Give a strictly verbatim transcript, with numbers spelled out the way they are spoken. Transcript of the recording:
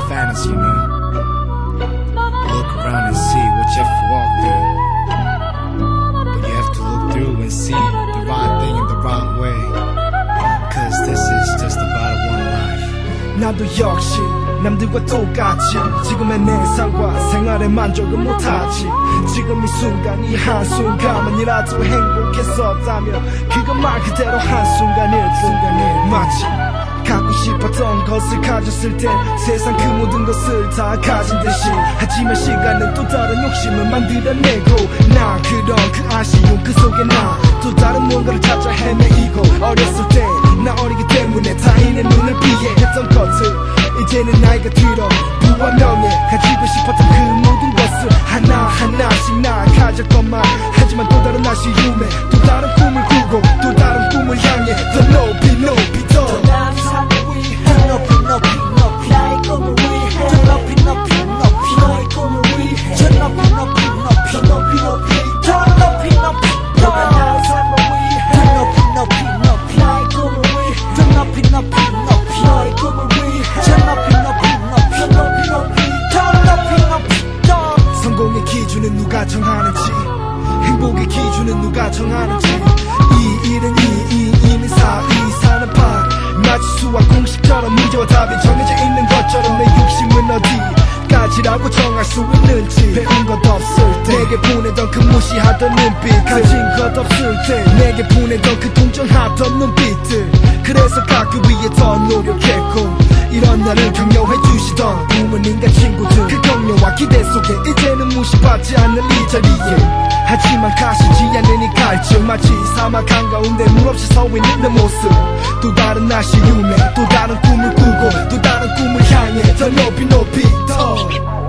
fantasy, you know. Look around and see what you have to walk through. But you have to look through and see the right thing in the right way. Cause this is just about one life. 나도 역시 남들과 똑같이 지금의 내 삶과 생활에 만족은 못하지. 지금 이 순간 이 한순간만이라도 행복했었다면 그건 말 그대로 한순간일 뿐. 마치 갖고 싶었던 것을 가졌을 땐 세상 그 모든 것을 다 가진 듯이. 하지만 시간은 또 다른 욕심을 만들어내고 나 그런 그 아쉬움 그 속에 나 또 다른 뭔가를 찾아 헤매이고. 어렸을 때 나 어리기 때문에 타인의 눈을 피해했던 것을 이제는 나이가 들어 부와 명예 가지고 싶었던 그 모든 것을 하나하나씩 나 가졌건만 하지만 또 다른 아쉬움에 또 다른 꿈을 꾸고 또 다른 꿈을 향해 더 높이 높이 더 나의 삶을 위해 높이 높이 높이 나의 꿈을 위해 더 높이 높이 높이 너의 꿈을 위해 저 높이 높이 높이 높이 높이 더 높이 높이 더 나의 삶을 위해 더 높이 높이 높이 나의 꿈을 위해 더 높이 높이 높이 너의 꿈을 위해 저 높이 높이 높이 높이 높이 더 높이 높이 더. 성공의 기준은 누가 정하는지 행복의 기준은 누가 정하는지 이 일은 이, 이 일은 사, 이 사는 파 마치 수학 공식처럼 문제와 답이 정해져 있는 것처럼 내 욕심은 어디까지라고 정할 수 있는지 배운 것 없을 때 내게 보내던 그 무시하던 눈빛 가진 것 없을 때 내게 보내던 그 동정하던 눈빛들 그래서 가기 위해 더 노력했고 이런 나를 격려해 주시던 부모님과 친구들 그 격려와 기대 속에 이제는 무시받지 않는 이 자리에 하지만 가시지 않는 이 갈증 마치 사막 한가운데 물 없이 서 있는 내 모습 또 다른 아쉬움에 또 다른 꿈을 꾸고 또 다른 꿈을 향해 더 높이 높이 더